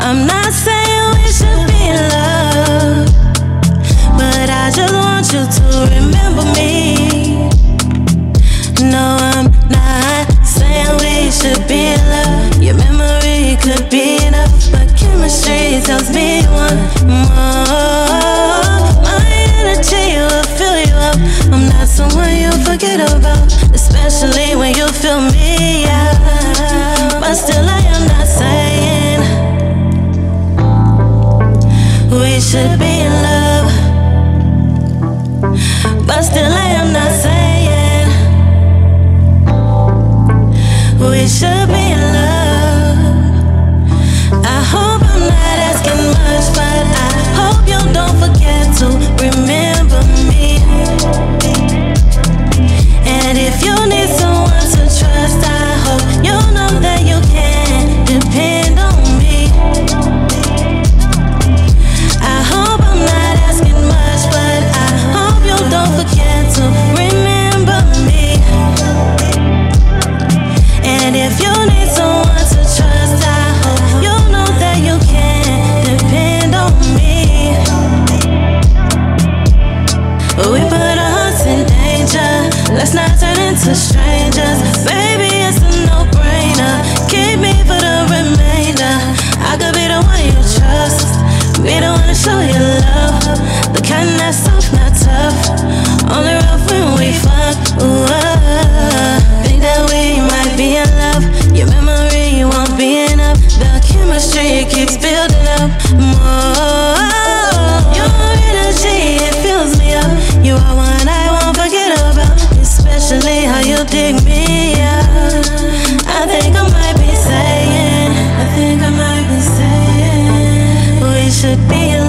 I'm not saying we should be in love, but I just want you to remember me. No, I'm not saying we should be in love. Your memory could be enough, but chemistry tells me one more. My energy will fill you up. I'm not someone you'll forget about, especially when you feel me out. But still I am not saying we should be in love, but still I am not saying we should be in love. I hope I'm not asking much, but I hope you don't forget to remember me. And if you need someone to trust, I hope you know that you can depend on me. I hope I'm not asking much, but I hope you don't forget to remember me. And if you need someone to trust, I hope you know that you can depend on me. We put our hearts in danger, let's not turn into strangers. Baby, it's a no-brainer, keep me for the remainder. I could be the one you trust, be the one to show you love, the kind that's soft, not tough, only rough when we fuck. Ooh, think that we might be in love. Your memory won't be enough, the chemistry keeps building up more. Your energy, it fills me up. You are one I won't forget about, especially how you dig me up. I think I might be saying we should be